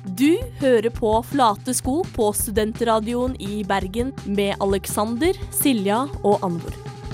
Du hører på Flate sko på Studentradioen i Bergen med Alexander, Silja og Anvor.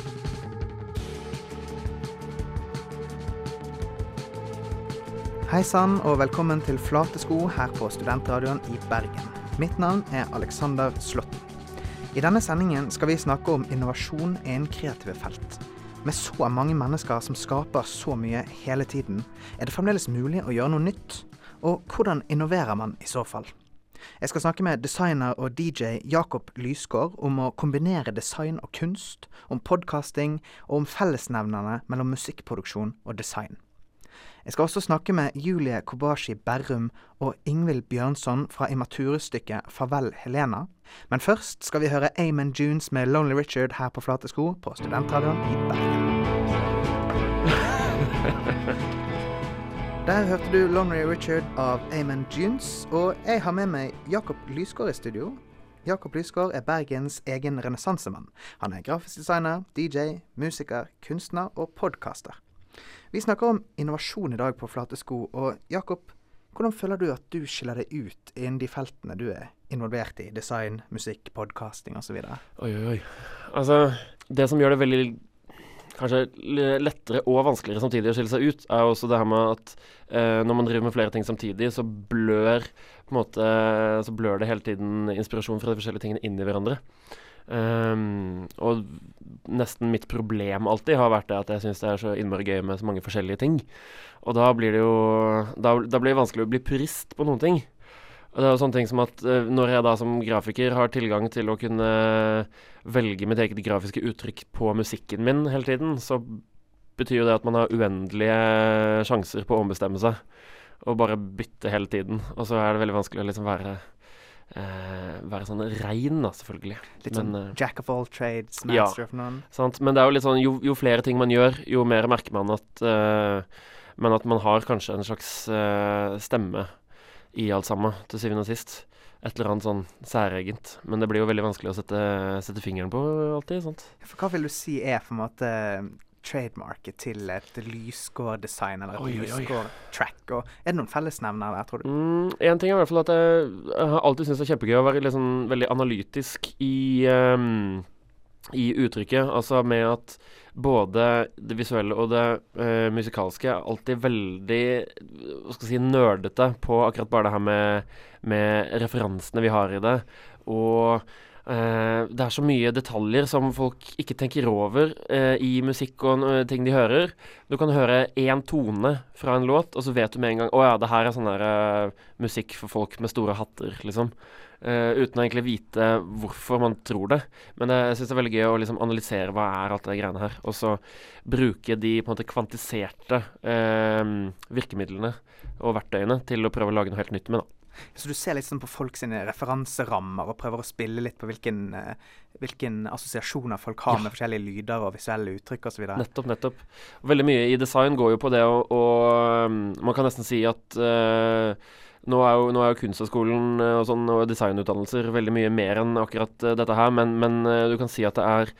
Hei sann og velkommen til Flate sko her på Studentradioen i Bergen. Mitt navn er Alexander Slåtten. I denne sendingen skal vi snakke om innovasjon innen kreative felt. Med så mange mennesker som skaper så mye hele tiden, er det fremdeles mulig å gjøre noe nytt? Og hvordan innoverer man i så fall? Jeg skal snakke med designer og DJ Jakob Lysgård om å kombinere design og kunst, om podcasting og om fellesnevnerne mellom musikkproduksjon og design. Jeg skal også snakke med Julie Kobashi Berrum og Ingvild Bjørnson fra Immature-stykket Farvel Helena. Men først skal vi høre Amen Junes med Lonely Richard her på Flate sko på Studentradioen i Bergen. Der hørte du Lonely Richard av Amen Junes, og jeg har med meg Jakob Lysgård i studio. Jakob Lysgård er Bergens egen renessansemann. Han er grafisk designer, DJ, musiker, kunstner og podcaster. Vi snakker om innovasjon i dag på Flate sko, og Jakob, hvordan føler du at du skiller deg ut innen de feltene du er involvert i? Design, musikk, podcasting og så videre. Oi. Altså, det som gjør det veldig kanskje lettere og vanskeligere samtidig å skille seg ut, er også det her med at når man driver med flere ting samtidig, så blør det hele tiden inspirasjon fra de forskjellige tingene inn i hverandre. Og nesten mitt problem alltid har vært det at jeg synes det er så innmari gøy med så mange forskjellige ting, og da blir det jo da blir det vanskelig å bli purist på noen ting. Og det er jo sånne ting som at når jeg da som grafiker har tilgang til å kunne velge mitt eget grafiske uttrykk på musikken min hele tiden, så betyr jo det at man har uendelige sjanser på å ombestemme seg og bare bytte hele tiden, og så er det veldig vanskelig å liksom være sånn rein da, selvfølgelig. Litt sånn jack of all trades, master of none. Sant? Men det er jo litt sånn, jo flere ting man gjør, jo mer merker man at man har kanskje en slags stemme i alt sammen, til syvende og sist. Et eller annet sånn særegent. Men det blir jo veldig vanskelig å sette fingeren på alltid, sant? For hva vil du si er for en måte trademarket til et Lysgård-design eller et Lysgård-track? Og er det noen fellesnevner der, tror du? En ting er i hvert fall at jeg har alltid syntes det er kjempegøy å være liksom veldig analytisk i uttrykket, altså med at både det visuelle og det musikalske er alltid veldig, nerdete på akkurat bare det her med referansene vi har i det, og det er så mye detaljer som folk ikke tenker over i musikk og ting de hører. Du kan høre en tone fra en låt, og så vet du med en gang det her er sånn der musikk for folk med store hatter, liksom. Uten å egentlig vite hvorfor man tror det. Men jeg synes det er veldig gøy å liksom analysere hva er alt det greiene her, og så bruke de på en måte kvantiserte virkemidlene og verktøyene til å prøve å lage noe helt nytt med da. Så du ser litt sånn på folk sine referanserammer og prøver å spille litt på hvilken assosiasjoner folk har med forskjellige lyder og visuelle uttrykk og så videre. Nettopp. Veldig mye i design går jo på det, og man kan nesten si at nå er jo kunsthøgskolen og sånn, og designutdannelser veldig mye mer enn akkurat dette her, men du kan si at det er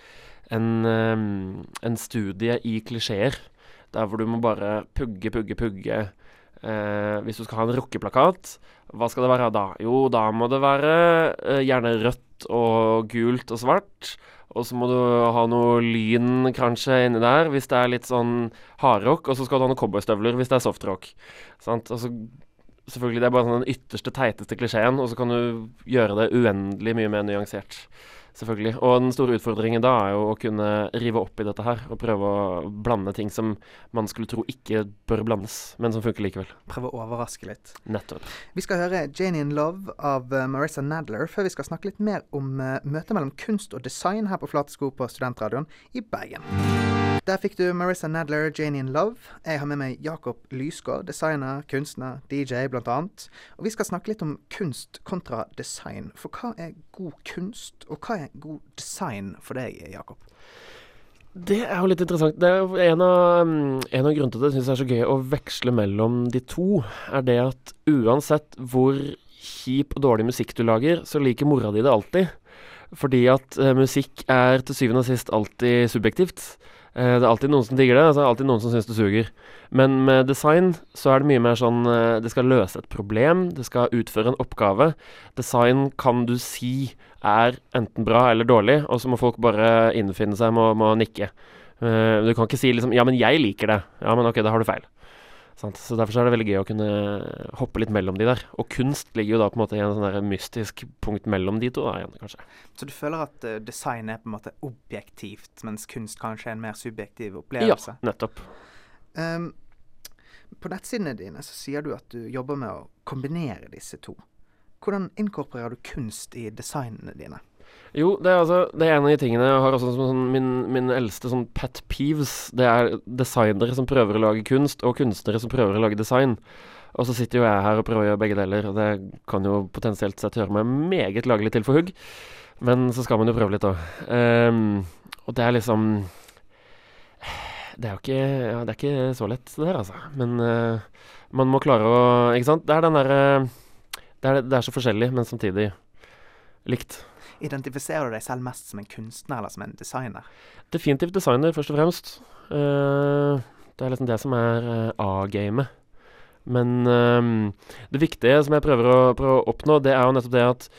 en studie i klisjeer, der hvor du må bare pugge. Hvis du skal ha en rockeplakat, hva skal det være da? Jo, da må det være gjerne rødt og gult og svart, og så må du ha noe lyn kanskje inni der, hvis det er litt sånn hardrock, og så skal du ha noen cowboystøvler hvis det er softrock. Sant? Og så selvfølgelig, det er bare sånn den ytterste, teiteste klisjeen, og så kan du gjøre det uendelig mye mer nyansert. Selvfølgelig. Og den store utfordringen da er jo å kunne rive opp i dette her, og prøve å blande ting som man skulle tro ikke bør blandes, men som funker likevel. Prøve å overraske litt. Nettopp. Vi skal høre Janie in Love av Marissa Nadler, før vi skal snakke litt mer om møtet mellom kunst og design her på Flate sko på Studentradioen i Bergen. Der fikk du Marissa Nadler, Janie in Love. Jeg har med meg Jakob Lysgård, designer, kunstner, DJ blant annet. Og vi skal snakke litt om kunst kontra design. For hva er god kunst, og hva er god design for deg, Jakob? Det er jo litt interessant. Det er jo en av grunnene til at jeg synes det er så gøy å veksle mellom de to, er det at uansett hvor kjip og dårlig musikk du lager, så liker mora di det alltid. Fordi at musikk er til syvende og sist alltid subjektivt. Det er alltid noen som digger det, og så er det alltid noen som synes det suger. Men med design så er det mye mer sånn, det skal løse et problem, det skal utføre en oppgave. Design kan du si er enten bra eller dårlig, og så må folk bare innfinne seg med å nikke. Du kan ikke si liksom, ja, men jeg liker det. Ja, men ok, da har du feil. Sant? Så derfor så er det veldig gøy å kunne hoppe litt mellom de der. Og kunst ligger jo da på en måte i en sånn der mystisk punkt mellom de to da, igjen, kanskje. Så du føler at design er på en måte objektivt, mens kunst kanskje er en mer subjektiv opplevelse? Ja, nettopp. På nettsidene dine så sier du at du jobber med å kombinere disse to. Hvordan inkorporerer du kunst i designene dine? Jo, det er en av de tingene jeg har også som sånn, min eldste sånn pet peeves. Det er designere som prøver å lage kunst, og kunstnere som prøver å lage design. Og så sitter jo jeg her og prøver å gjøre begge deler, og det kan jo potensielt sett gjøre meg meget lagelig til for hugg. Men så skal man jo prøve litt da. Og det er liksom... Det er jo ikke, ja, det er ikke så lett det her, altså. Men man må klare å... Ikke sant? Det er den der... Det er så forskjellig, men samtidig likt. Identifiserer du deg selv mest som en kunstner eller som en designer? Definitivt designer, først og fremst. Det er liksom det som er A-gamet. Men det viktige som jeg prøver å oppnå, det er jo nettopp det at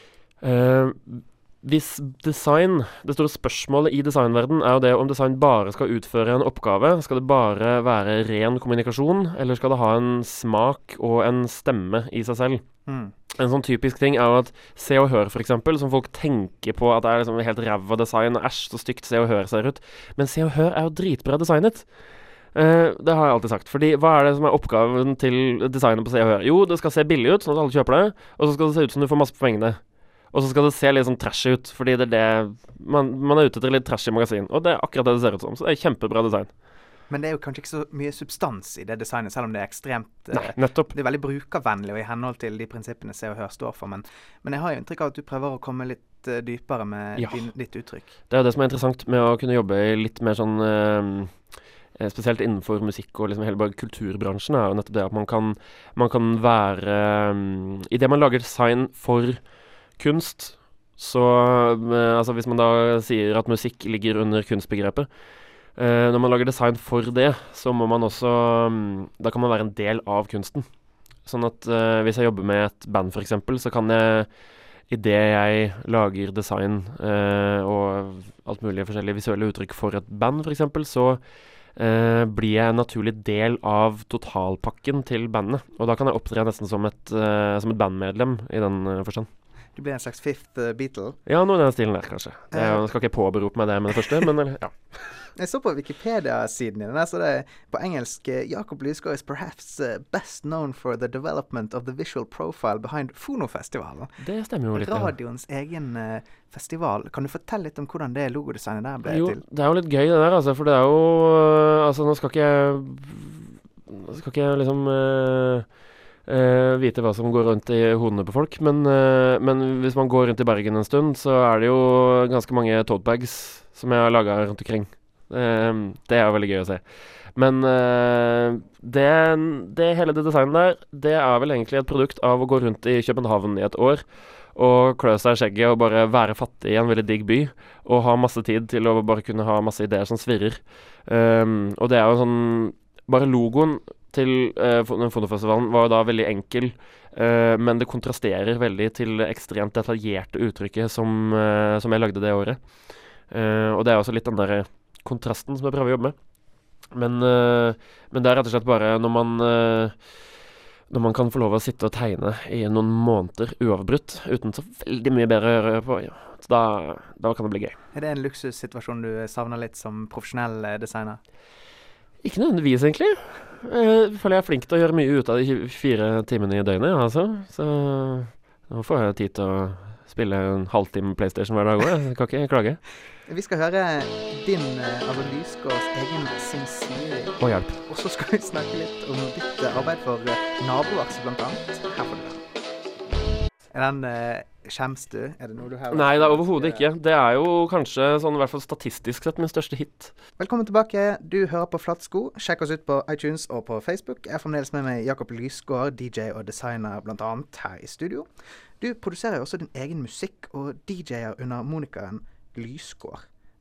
hvis design, det store spørsmålet i designverden er jo det om design bare skal utføre en oppgave, skal det bare være ren kommunikasjon, eller skal det ha en smak og en stemme i seg selv? En sånn typisk ting er jo at Se og Hør for eksempel, som folk tenker på at det er liksom helt ræva design, og så stygt Se og Hør ser ut. Men Se og Hør er jo dritbra designet. Det har jeg alltid sagt. Fordi hva er det som er oppgaven til designet på Se og Hør? Jo, det skal se billig ut, sånn at alle kjøper det, og så skal det se ut som du får masse på pengene. Og så skal det se litt sånn trashy ut, fordi det er det man er ute etter litt trashy magasin. Og det er akkurat det det ser ut som, så det er kjempebra design. Men det er jo kanskje ikke så mye substans i det designet, selv om det er ekstremt... Nei, nettopp. Det er veldig brukervennlig og i henhold til de prinsippene Se og Hør står for. Men jeg har jo inntrykk av at du prøver å komme litt dypere med ditt uttrykk. Det er jo det som er interessant med å kunne jobbe i litt mer sånn... spesielt innenfor musikk og liksom hele bare kulturbransjen er jo nettopp det at man kan være... I det man lager design for kunst, så altså hvis man da sier at musikk ligger under kunstbegrepet, når man lager design for det, så må man også da kan man være en del av kunsten. Sånn at hvis jeg jobber med et band for eksempel, så kan jeg i det jeg lager design og alt mulig forskjellige visuelle uttrykk for et band for eksempel, så blir jeg en naturlig del av totalpakken til bandet. Og da kan jeg opptre nesten som et bandmedlem i den forstand. Du blir en slags fifth Beatle. Ja, noe i den stilen der, kanskje. Jeg skal ikke påberope meg det med det første, men ja. Jeg så på Wikipedia-siden din, der så det på engelsk Jakob Lysgaard is perhaps best known for the development of the visual profile behind Fonofestivalen. Det stemmer jo litt, Radioens egen festival. Kan du fortelle litt om hvordan det logodesignet der ble til? Jo, det er jo litt gøy det der, altså, for det er jo altså, nå skal ikke jeg liksom vite hva som går rundt i hodene på folk, men hvis man går rundt i Bergen en stund, så er det jo ganske mange totebags som jeg har laget rundt omkring. Det er jo veldig gøy å se. Men det hele det designet der, det er vel egentlig et produkt av å gå rundt i København i et år og klø seg i skjegget og bare være fattig i en veldig digg by og ha masse tid til å bare kunne ha masse ideer som svirrer. Og det er jo sånn, bare logoen til den Fonofestivalen var jo da veldig enkel, men det kontrasterer veldig til det ekstremt detaljerte uttrykket som jeg lagde det året. Og det er også litt den der kontrasten som jeg prøver å jobbe med. Men det er rett og slett bare når man kan få lov å sitte og tegne i noen måneder uavbrutt, uten så veldig mye bedre å gjøre på, ja. Så da kan det bli gøy. Er det en luksussituasjon du savner litt som profesjonell designer? Ikke nødvendigvis, egentlig. Jeg føler jeg er flink til å gjøre mye ut av de 4 timene i døgnet, altså. Så nå får jeg tid til å spille en halvtime PlayStation hver dag også. Jeg kan ikke klage. Vi skal høre din av Lysgaards egen Sin Siri. Og hjelp. Og så skal vi snakke litt om ditt arbeid for Nabovaksel blant annet. Her får du den. Er den skjems du? Er det noe du har? Nei, det er overhodet ikke. Det er jo kanskje sånn, i hvert fall statistisk sett, min største hit. Velkommen tilbake. Du hører på Flatsko. Sjekk oss ut på iTunes og på Facebook. Jeg er fremdeles med meg Jakob Lysgaard, DJ og designer blant annet her i studio. Du produserer jo også din egen musikk og DJ'er under monikeren Lysgaard.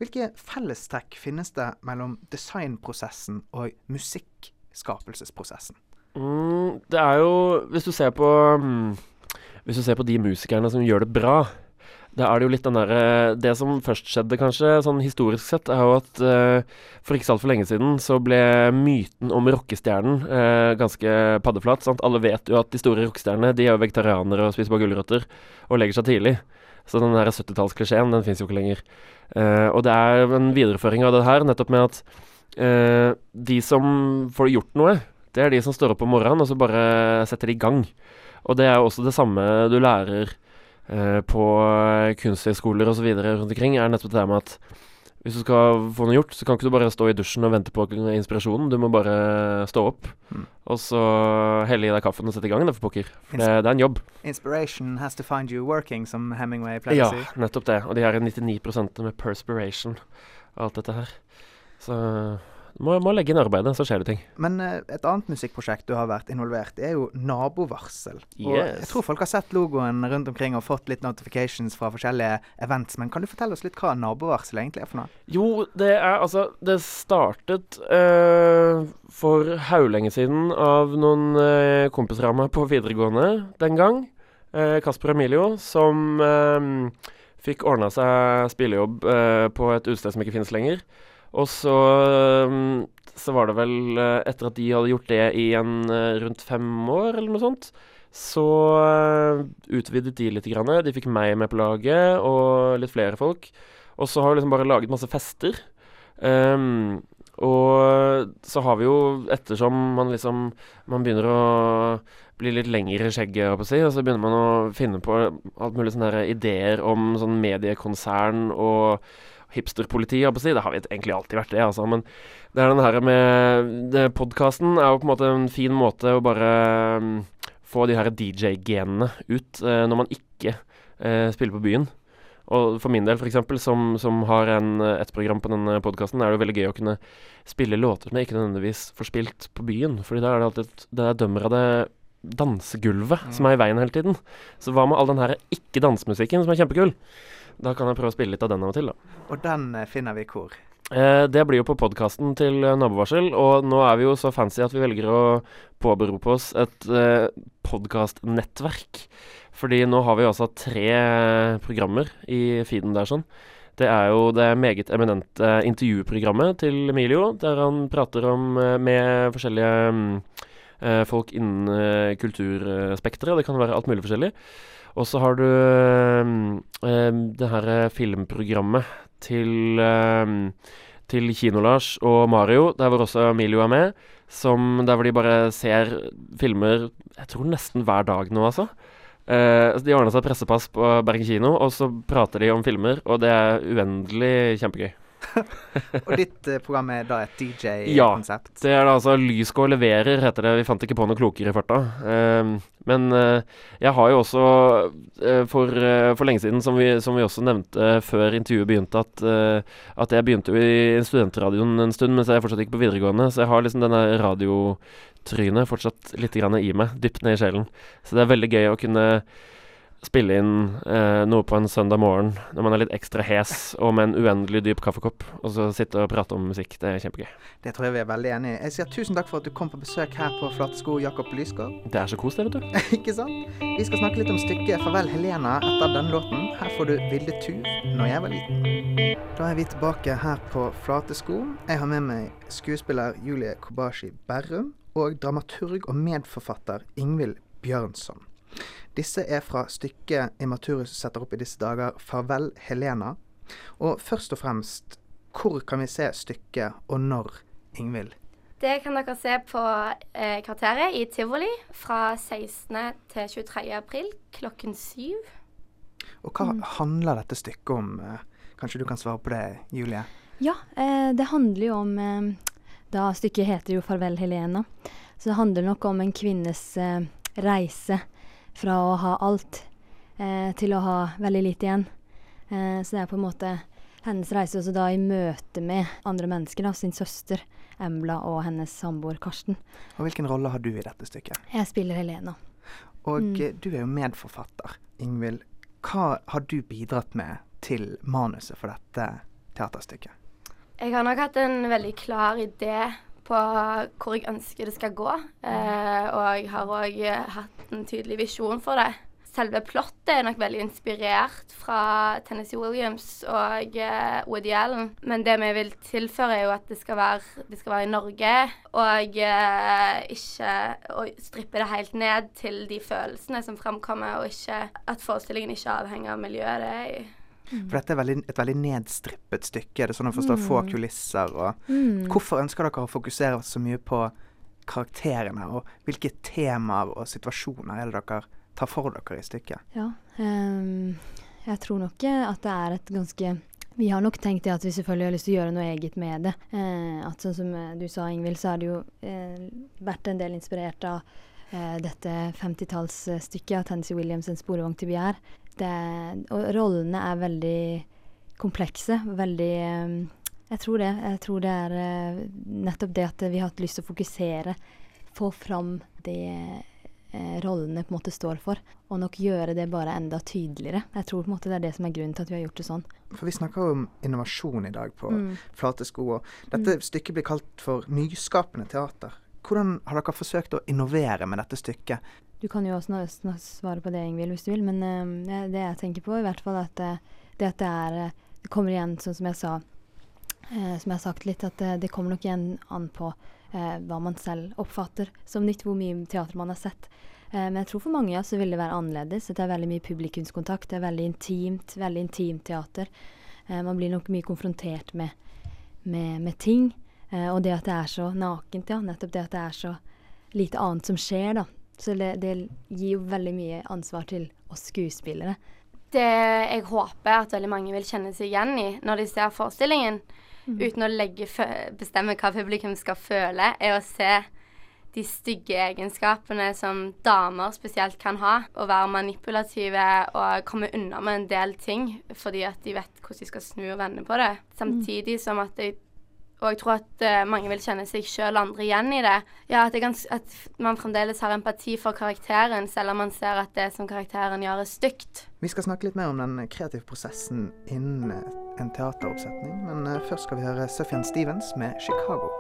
Hvilke fellestrekk finnes det mellom designprosessen og musikkskapelsesprosessen? Det jo, hvis du ser på de musikerne som gjør det bra, da det jo litt den der, det som først skjedde kanskje, sånn historisk sett, jo at for ikke så alt for lenge siden så ble myten om rockestjernen ganske paddeflat, sant? Alle vet jo at de store rockestjernene, de jo vegetarianere og spiser bare gulrøtter og legger seg tidlig. Så den der 70-tallsklisjeen, den finnes jo ikke lenger. Og det en videreføring av det her, nettopp med at de som får gjort noe, det de som står opp om morgenen, og så bare setter de i gang. Og det jo også det samme du lærer på kunsthøyskoler og så videre rundt omkring, nettopp det med at hvis du skal få noe gjort, så kan ikke du bare stå i dusjen og vente på inspirasjonen. Du må bare stå opp, og så helle i deg kaffen og sette i gang det for pokker. For det en jobb. Inspiration has to find you working, som Hemingway pleier å si. Ja, nettopp det. Og de her 99% med perspiration og alt dette her. Så du må legge inn arbeidet, så skjer det ting. Men et annet musikkprosjekt du har vært involvert i jo Nabovarsel. Og jeg tror folk har sett logoen rundt omkring og fått litt notifications fra forskjellige events, men kan du fortelle oss litt hva Nabovarsel egentlig for noe? Jo, det startet for haulenge siden av noen kompiser av meg på videregående den gang. Kasper og Emilio, som fikk ordnet seg spillejobb på et utested som ikke finnes lenger. Og så var det vel etter at de hadde gjort det i rundt 5 år eller noe sånt, så utvidet de litt grann. De fikk meg med på laget og litt flere folk. Og så har vi liksom bare laget masse fester. Og så har vi jo, ettersom man begynner å bli litt lengre i skjegget, og så begynner man å finne på alt mulig sånne her ideer om sånn mediekonsern og hipsterpoliti, det har vi egentlig alltid vært det, altså. Men det den her med podcasten jo på en måte en fin måte å bare få de her DJ-genene ut når man ikke spiller på byen. Og for min del, for eksempel, som har et program på denne podcasten, det jo veldig gøy å kunne spille låter som jeg ikke nødvendigvis får spilt på byen, fordi da det alltid det dømmer av det dansegulvet som i veien hele tiden. Så hva med all den her ikke-dansemusikken som kjempekul? Da kan jeg prøve å spille litt av den av og til, da. Og den finner vi hvor? Det blir jo på podcasten til Nabovarsel, og nå vi jo så fancy at vi velger å påberope oss et podcastnettverk. Fordi nå har vi også 3 programmer i feeden der sånn. Det jo det meget eminente intervjuprogrammet til Emilio, der han prater med forskjellige folk innen kulturspektret. Det kan være alt mulig forskjellig. Og så har du det her filmprogrammet til Kino-Lars og Mario, der hvor også Emilio med, der hvor de bare ser filmer, jeg tror nesten hver dag nå, altså. De ordner seg pressepass på Bergen kino, og så prater de om filmer, og det uendelig kjempegøy. Og ditt program da et DJ-konsept? Ja, det da altså Lyskår leverer, heter det. Vi fant ikke på noe klokere i farta. Men jeg har jo også for lenge siden, som vi også nevnte før intervjuet begynte, at jeg begynte jo i studentradioen en stund, mens jeg fortsatt gikk på videregående, så jeg har liksom denne radiotrynet fortsatt litt grann i meg, dypt ned i sjelen. Så det veldig gøy å kunne spille inn noe på en søndag morgen når man litt ekstra hes og med en uendelig dyp kaffekopp, og så sitte og prate om musikk. Det kjempegøy. Det tror jeg vi veldig enige i. Jeg sier tusen takk for at du kom på besøk her på Flate Sko, Jakob Lysgård. Det så kos det, vet du. Ikke sant? Vi skal snakke litt om stykket Farvel Helena etter den låten. Her får du Vilde Tur når jeg var liten. Da vi tilbake her på Flate Sko. Jeg har med meg skuespiller Julie Kobashi Berrum og dramaturg og medforfatter Ingvild Bjørnson. Disse fra stykket Immaturus setter opp i disse dager Farvel Helena. Og først og fremst, hvor kan vi se stykket, og når, Ingvild? Det kan dere se på Kvarteret i Tivoli fra 16. til 23. april klokken 7. Og hva handler dette stykket om? Kanskje du kan svare på det, Julie? Ja, det handler jo om, da stykket heter jo Farvel Helena, så det handler nok om en kvinnes reise fra å ha alt til å ha veldig lite igjen. Så det på en måte hennes reise også da i møte med andre mennesker, da, sin søster Embla og hennes samboer Karsten. Og hvilken rolle har du i dette stykket? Jeg spiller Helena. Og du jo medforfatter, Ingvild. Hva har du bidratt med til manuset for dette teaterstykket? Jeg har nok hatt en veldig klar idé på hvor jeg ønsker det skal gå, og jeg har også hatt en tydelig visjon for det. Selve plottet er nok veldig inspirert fra Tennessee Williams og Woody Allen, men det vi vil tilføre er jo at det skal være i Norge, og ikke å strippe det helt ned til de følelsene som fremkommer, og ikke at forestillingen ikke avhenger av miljøet det er i. For dette er et veldig nedstrippet stykke, det er sånn å forstå få kulisser. Hvorfor ønsker dere å fokusere så mye på karakterene, og hvilke temaer og situasjoner er det dere tar for dere i stykket? Ja, jeg tror nok at det er et ganske... Vi har nok tenkt det at vi selvfølgelig har lyst til å gjøre noe eget med det. At sånn som du sa, Ingvild, så har det jo vært en del inspirert av dette 50-tallsstykket av Tennessee Williams, En sporvogn til begjær. Og rollene er veldig komplekse, veldig... Jeg tror det er nettopp det at vi har hatt lyst til å fokusere, få fram det rollene på en måte står for, og nok gjøre det bare enda tydeligere. Jeg tror på en måte det er det som er grunnen til at vi har gjort det sånn. For vi snakker om innovasjon i dag på Flate sko, og dette stykket blir kalt for nyskapende teater. Hvordan har dere forsøkt å innovere med dette stykket? Du kan jo også svare på det, Ingvild, hvis du vil, men det jeg tenker på i hvert fall at det kommer igjen, sånn som jeg sa, som jeg har sagt litt, at det kommer nok igjen an på hva man selv oppfatter som nytt, hvor mye teater man har sett. Men jeg tror for mange så vil det være annerledes. Det er veldig mye publikumskontakt, det er veldig intimt teater. Man blir nok mye konfrontert med ting, og det at det er så nakent, ja, nettopp det at det er så lite annet som skjer da. Så det gir jo veldig mye ansvar til oss skuespillere. Det jeg håper at veldig mange vil kjenne seg igjen i når de ser forestillingen, uten å bestemme hva publikum skal føle, er å se de stygge egenskapene som damer spesielt kan ha, og være manipulative og komme unna med en del ting, fordi at de vet hvordan de skal snu og vende på det. Samtidig som at og jeg tror at mange vil kjenne seg selv og andre igjen i det. Ja, at man fremdeles har empati for karakteren, selv om man ser at det som karakteren gjør er stygt. Vi skal snakke litt mer om den kreative prosessen innen en teateroppsetning, men først skal vi høre Sufjan Stevens med Chicago.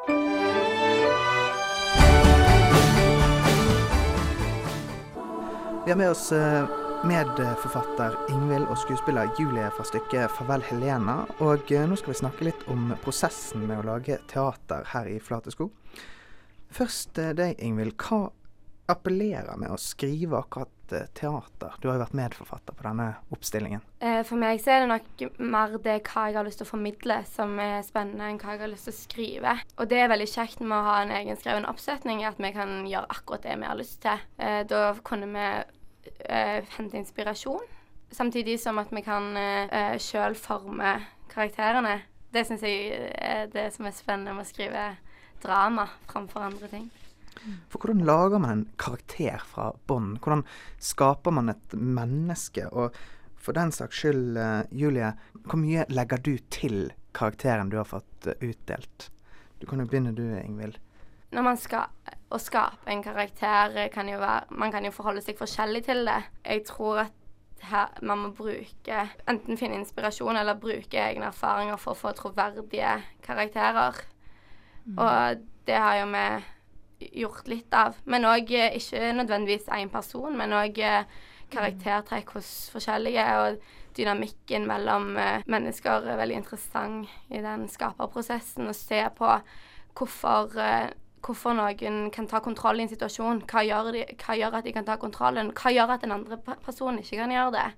Vi har med oss medforfatter Ingvild og skuespiller Julie fra stykket Farvel Helena, og nå skal vi snakke litt om prosessen med å lage teater her i Flate sko. Først deg, Ingvild, hva appellerer med å skrive akkurat teater? Du har jo vært medforfatter på denne oppstillingen. For meg så er det nok mer det hva jeg har lyst til å formidle som er spennende enn hva jeg har lyst til å skrive. Og det er veldig kjekt med å ha en egen skreven oppsetning, at vi kan gjøre akkurat det vi har lyst til. Da kunne vi hente inspirasjon, samtidig som at vi kan selv forme karakterene. Det synes jeg er det som er spennende med å skrive drama framfor andre ting. For hvordan lager man en karakter fra bånd? Hvordan skaper man et menneske? Og for den saks skyld, Julie, hvor mye legger du til karakteren du har fått utdelt? Du kan jo begynne du, Ingvild. Når man skal skape en karakter, man kan jo forholde seg forskjellig til det. Jeg tror at man må enten finne inspirasjon eller bruke egne erfaringer for å få troverdige karakterer. Og det har jo vi gjort litt av. Men også ikke nødvendigvis en person, men også karaktertrekk hos forskjellige, og dynamikken mellom mennesker er veldig interessant i den skaperprosessen, å se på hvorfor noen kan ta kontroll i en situasjon, hva gjør at de kan ta kontrollen, hva gjør at den andre personen ikke kan gjøre det.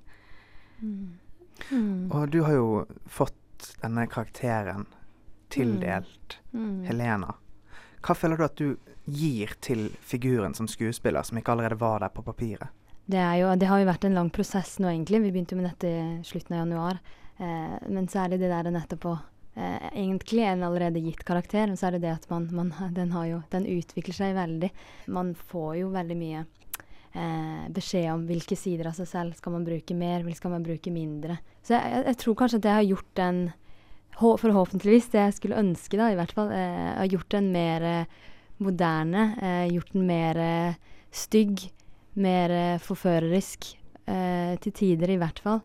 Og du har jo fått denne karakteren tildelt, Helena. Hva føler du at du gir til figuren som skuespiller, som ikke allerede var der på papiret? Det har jo vært en lang prosess nå egentlig. Vi begynte jo med dette i slutten av januar. Men så er det der nettopp å egentlig er den allerede gitt karakter, men så er det det at den utvikler seg veldig. Man får jo veldig mye beskjed om hvilke sider av seg selv skal man bruke mer, hvilke skal man bruke mindre. Så jeg tror kanskje at jeg har gjort den, forhåpentligvis det jeg skulle ønske da, i hvert fall, har gjort den mer moderne, gjort den mer stygg, mer forførerisk, til tider i hvert fall.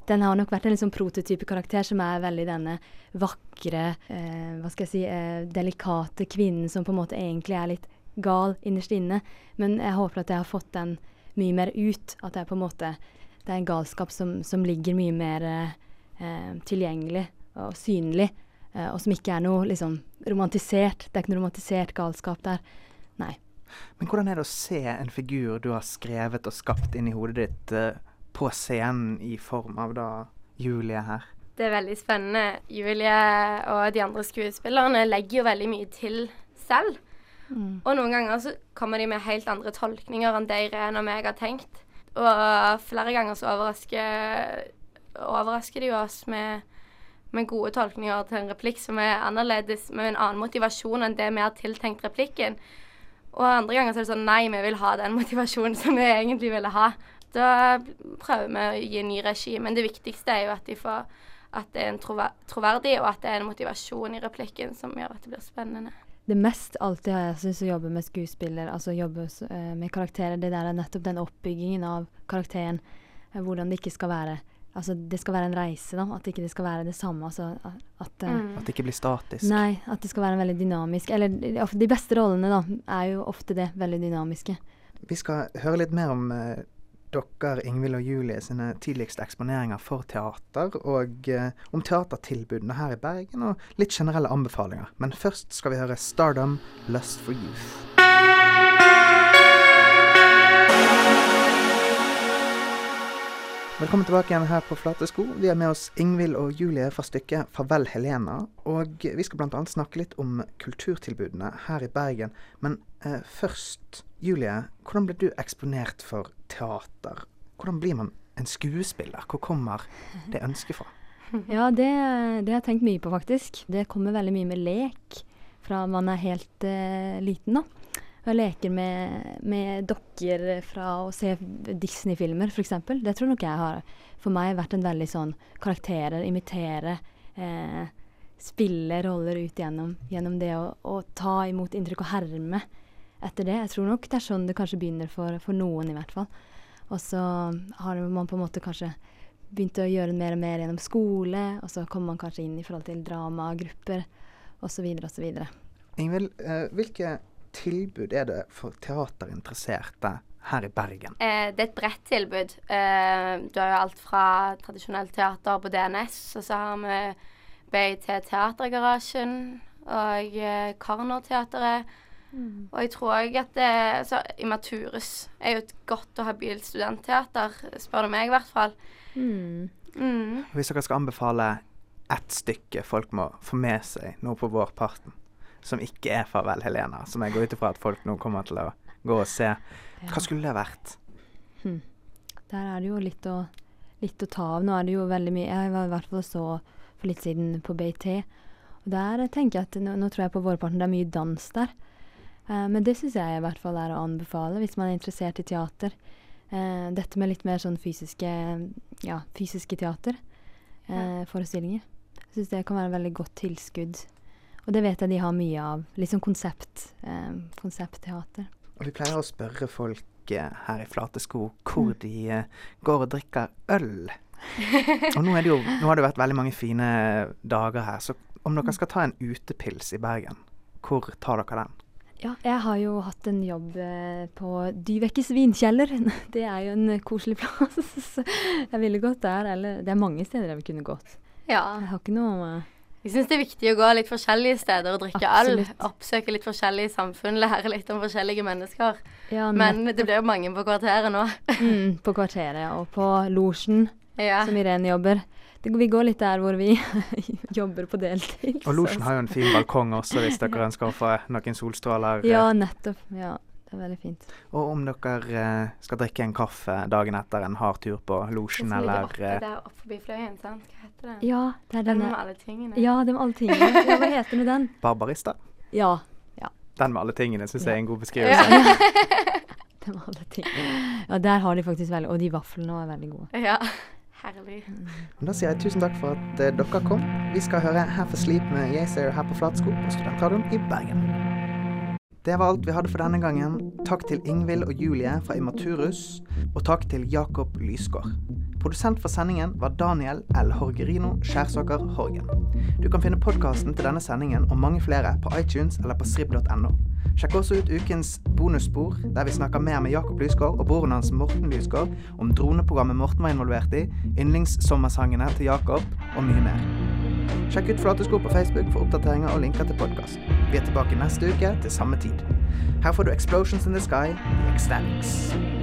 den har nok vært en liksom prototypekarakter som veldig denne vakre, delikate kvinnen som på en måte egentlig litt gal innerst inne. Men jeg håper at jeg har fått den mye mer ut, at det på en måte det en galskap som ligger mye mer tilgjengelig og synlig, og som ikke noe liksom romantisert. Det ikke noe romantisert galskap der. Nei. Men hvordan det å se en figur du har skrevet og skapt inn i hodet ditt på scenen i form av da Julie her? Det veldig spennende. Julie og de andre skuespillerne legger jo veldig mye til selv. Og noen ganger så kommer de med helt andre tolkninger enn det Irene og meg har tenkt. Og flere ganger så overrasker de oss med gode tolkninger til en replikk som annerledes, med en annen motivasjon enn det vi har tiltenkt replikken. Og andre ganger så det sånn, nei, vi vil ha den motivasjonen som vi egentlig ville ha. Da prøver vi å gi en ny regi, men det viktigste jo at de får at det en troverdig, og at det en motivasjon i replikken som gjør at det blir spennende. Det mest alltid jeg synes å jobbe med skuespiller, altså jobbe med karakterer, det der nettopp den oppbyggingen av karakteren, hvordan det ikke skal være. Altså det skal være en reise da, at ikke det skal være det samme. Altså, at det ikke blir statisk. Nei, at det skal være veldig dynamisk. Eller de beste rollene da, jo ofte det, veldig dynamiske. Vi skal høre litt mer om dere, Ingvild og Julie, sine tidligste eksponeringer for teater, og om teatertilbudene her i Bergen, og litt generelle anbefalinger. Men først skal vi høre Stardom, Lust for Youth. Velkommen tilbake igjen her på Flate Sko. Vi med oss Ingvild og Julie fra stykket Farvel Helena, og vi skal blant annet snakke litt om kulturtilbudene her i Bergen. Men først, Julie, hvordan ble du eksponert for teater? Hvordan blir man en skuespiller? Hvor kommer det ønsket fra? Ja, det har jeg tenkt mye på faktisk. Det kommer veldig mye med lek fra man helt liten da. Jeg leker med dokker fra å se Disney-filmer, for eksempel. Det tror nok jeg har for meg vært en veldig sånn karakterer, imitere, spille roller ut gjennom det å ta imot inntrykk og herme etter det. Jeg tror nok det sånn det kanskje begynner for noen i hvert fall. Og så har man på en måte kanskje begynt å gjøre mer og mer gjennom skole, og så kommer man kanskje inn i forhold til dramagrupper, og så videre, og så videre. Ingvild, hvilke tilbud det for teaterinteresserte her i Bergen? Det et bredt tilbud. Du har jo alt fra tradisjonelt teater på DNS, og så har vi BIT Teatergarasjen og Karno-teateret. Og jeg tror også at Immaturus jo et godt og habilt studentteater, spør du meg i hvert fall. Hvis dere skal anbefale ett stykke folk må få med seg nå på vårparten, som ikke Farvel Helena, som jeg går ut ifra at folk nå kommer til å gå og se. Hva skulle det vært? Der det jo litt å ta av. Nå det jo veldig mye. Jeg var i hvert fall så for litt siden på BIT. Og der tenker jeg at nå tror jeg på vårparten det mye dans der. Men det synes jeg i hvert fall å anbefale hvis man interessert i teater. Dette med litt mer sånn fysiske teater, forestillinger. Jeg synes det kan være en veldig godt tilskudd. Og det vet jeg de har mye av, liksom konseptteater. Og vi pleier å spørre folk her i Flate Sko hvor de går og drikker øl. Og nå har det vært veldig mange fine dager her, så om dere skal ta en utepils i Bergen, hvor tar dere den? Ja, jeg har jo hatt en jobb på Dyvekkes vinkjeller. Det jo en koselig plass. Jeg ville gått der, eller det mange steder jeg vil kunne gått. Ja. Jeg har ikke noe... Jeg synes det viktig å gå litt forskjellige steder og drikke øl, oppsøke litt forskjellige samfunn, lære litt om forskjellige mennesker. Ja, men det blir jo mange på kvarteret nå. På kvarteret og på losjen, som Irene jobber. Vi går litt der hvor vi jobber på deltid. Og losjen har jo en fin balkong også, hvis dere ønsker å få noen solstråler. Ja, nettopp. Ja, det veldig fint. Og om dere skal drikke en kaffe dagen etter en hard tur på losjen, eller... Det der opp forbi Fløyen, sant? Hva heter det? Ja, det den med alle tingene. Ja, den med alle tingene. Ja, hva heter nå den? Barbarista? Ja. Den med alle tingene, synes jeg en god beskrivelse. Ja. Den med alle tingene. Ja, der har de faktisk veldig... Og de vaflene er veldig gode. Ja, herlig. Da sier jeg tusen takk for at dere kom. Vi skal høre Half Asleep med Yeazer her på Flate Sko på Studentradioen i Bergen. Det var alt vi hadde for denne gangen. Takk til Ingvild og Julie fra Immaturus, og takk til Jakob Lysgård. Produsent for sendingen var Daniel L. Horgerino Skjærsåker Horgen. Du kan finne podcasten til denne sendingen og mange flere på iTunes eller på srib.no. Sjekk også ut ukens bonusspor, der vi snakker mer med Jakob Lysgård og broren hans Morten Lysgård om droneprogrammet Morten var involvert i, yndlingssommersangene til Jakob og mye mer. Sjekk ut Flatesko på Facebook for oppdateringer og linker til podcast. Vi tilbake neste uke til samme tid. Her får du Explosions in the Sky, The Ecstatics.